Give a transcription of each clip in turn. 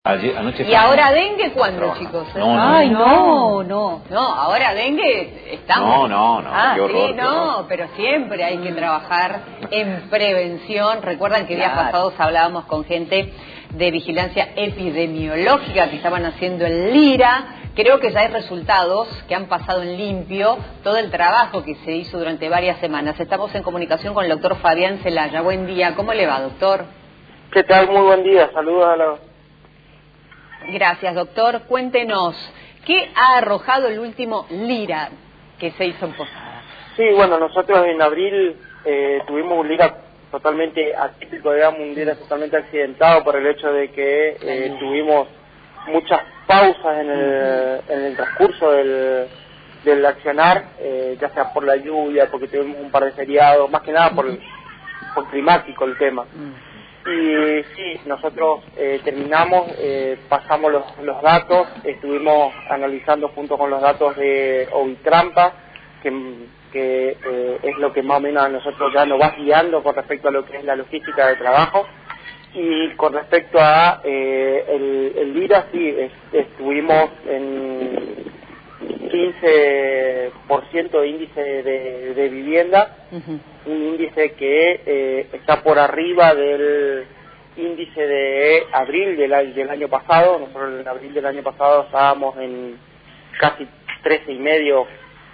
Ayer, anoche ¿Y ahora dengue cuándo, chicos? Ay, no. No, ahora dengue estamos. No, Ah, qué horror, sí, qué horror. pero siempre hay que trabajar en prevención. Recuerdan que días pasados hablábamos con gente de vigilancia epidemiológica que estaban haciendo el LIRA. Creo que ya hay resultados que han pasado en limpio todo el trabajo que se hizo durante varias semanas. Estamos en comunicación con el doctor Fabián Celaya. Buen día, ¿cómo le va, doctor? ¿Qué tal? Muy buen día, saludos a la... Gracias, doctor. Cuéntenos, ¿qué ha arrojado el último LIRA que se hizo en Posadas? Sí, bueno, nosotros en abril tuvimos un LIRA totalmente atípico, digamos, un LIRA totalmente accidentado por el hecho de que tuvimos muchas pausas en el transcurso del accionar, ya sea por la lluvia, porque tuvimos un par de feriados, más que nada por climático el tema. Y sí, nosotros terminamos, pasamos los datos, estuvimos analizando junto con los datos de Ovitrampa, que es lo que más o menos a nosotros ya nos va guiando con respecto a lo que es la logística de trabajo. Y con respecto a el LIRA, sí, estuvimos en 15% de índice de vivienda, un índice que está por arriba del índice de abril del año pasado. Nosotros en abril del año pasado estábamos en casi 13,5,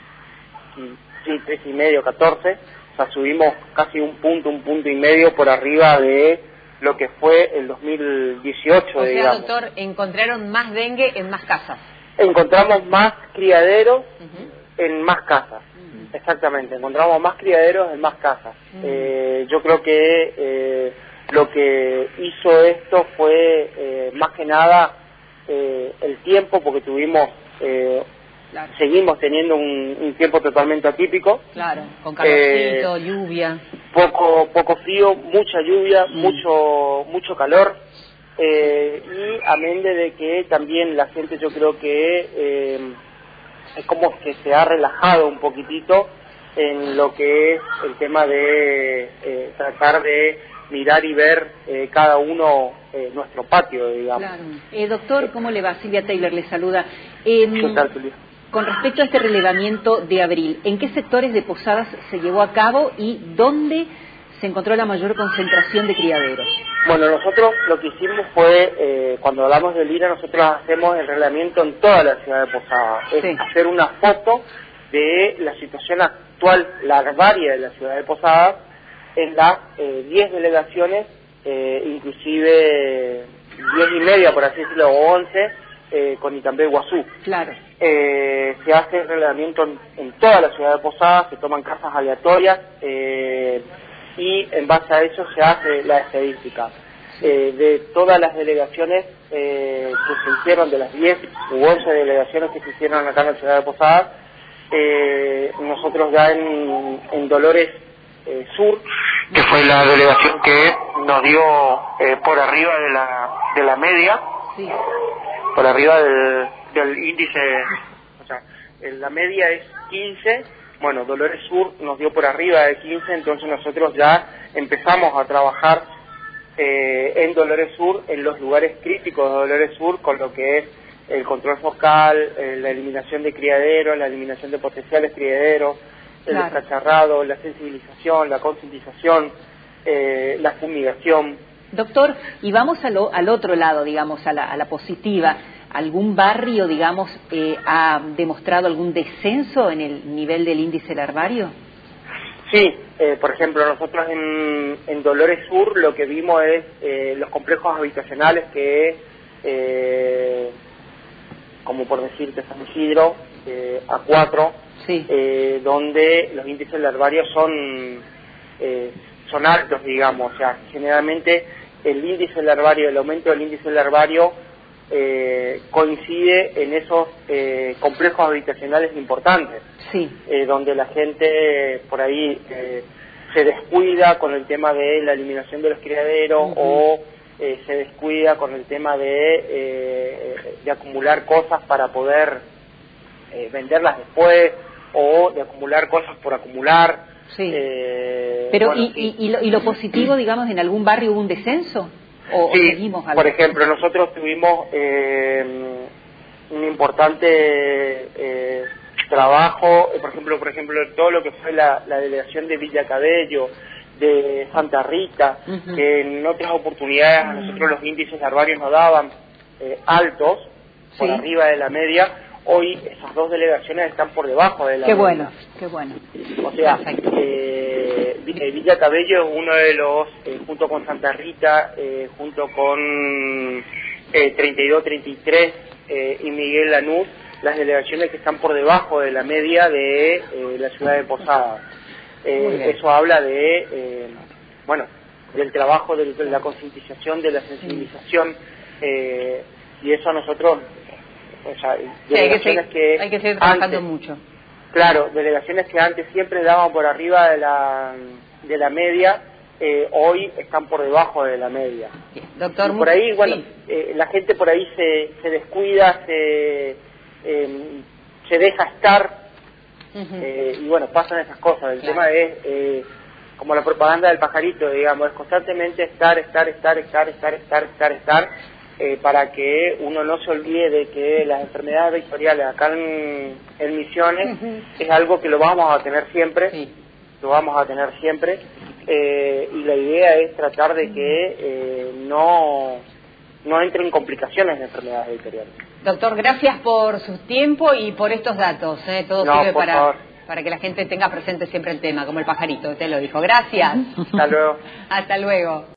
14, o sea, subimos casi un punto y medio por arriba de lo que fue el 2018, o sea, digamos. Doctor, encontraron más dengue en más casas. Encontramos más criaderos en más casas, exactamente, encontramos más criaderos en más casas. Yo creo que lo que hizo esto fue más que nada el tiempo, porque tuvimos, seguimos teniendo un tiempo totalmente atípico. Claro, con calorcito, lluvia. Poco frío, mucha lluvia, mucho calor. Y amén de que también la gente, yo creo que es como que se ha relajado un poquitito en lo que es el tema de tratar de mirar y ver cada uno nuestro patio, digamos. Claro. Doctor, ¿cómo le va? Silvia Taylor le saluda. ¿Qué tal, Silvia? Con respecto a este relevamiento de abril, ¿en qué sectores de Posadas se llevó a cabo y dónde se encontró la mayor concentración de criaderos? Bueno, nosotros lo que hicimos fue, cuando hablamos del LIRA, nosotros hacemos el relevamiento en toda la ciudad de Posadas. Es hacer una foto de la situación actual larvaria de la ciudad de Posadas en las 10 delegaciones, inclusive 10 y media, por así decirlo, o 11, con Itambé Guazú. Claro. Se hace el relevamiento en toda la ciudad de Posadas, se toman casas aleatorias, y en base a eso se hace la estadística. De todas las delegaciones que se hicieron, de las 10 u 11 delegaciones que se hicieron acá en la ciudad de Posadas, nosotros ya en Dolores Sur, que fue la delegación que nos dio por arriba de la media, por arriba del índice, o sea, la media es 15. Bueno, Dolores Sur nos dio por arriba de 15, entonces nosotros ya empezamos a trabajar en Dolores Sur, en los lugares críticos de Dolores Sur, con lo que es el control focal, la eliminación de criaderos, la eliminación de potenciales criaderos, el descacharrado, la sensibilización, la concientización, la fumigación. Doctor, y vamos al otro lado, digamos, a la positiva. ¿Algún barrio, digamos, ha demostrado algún descenso en el nivel del índice larvario? Sí, por ejemplo, nosotros en Dolores Sur lo que vimos es los complejos habitacionales que, como por decirte, San Isidro, A4, donde los índices larvarios son altos, digamos. O sea, generalmente el índice larvario, el aumento del índice larvario coincide en esos complejos habitacionales importantes, donde la gente por ahí se descuida con el tema de la eliminación de los criaderos, o se descuida con el tema de acumular cosas para poder venderlas después, o de acumular cosas por acumular. Pero bueno, ¿y lo positivo, digamos, en algún barrio hubo un descenso? ¿O sí, seguimos algo? Por ejemplo, nosotros tuvimos un importante trabajo, por ejemplo, todo lo que fue la delegación de Villa Cabello, de Santa Rita, que en otras oportunidades a nosotros los índices larvarios nos daban altos, por arriba de la media. Hoy esas dos delegaciones están por debajo de la media. Qué bueno. O sea, Villa Cabello es uno de los, junto con Santa Rita, junto con 32, 33 y Miguel Lanús, las delegaciones que están por debajo de la media de la ciudad de Posadas. Eso habla de, del trabajo, de la concientización, de la sensibilización, y eso a nosotros, o sea, delegaciones hay que seguir trabajando mucho. Claro, delegaciones que antes siempre daban por arriba de la media, hoy están por debajo de la media. Sí. Doctor, y por ahí, la gente por ahí se descuida, se deja estar, y pasan esas cosas. El tema es, como la propaganda del pajarito, digamos, es constantemente estar, para que uno no se olvide de que las enfermedades vectoriales acá en Misiones es algo que lo vamos a tener siempre, y la idea es tratar de que no entren complicaciones de enfermedades vectoriales. Doctor, gracias por su tiempo y por estos datos. Todo sirve para que la gente tenga presente siempre el tema, como el pajarito, usted lo dijo. Gracias. Hasta luego. Hasta luego.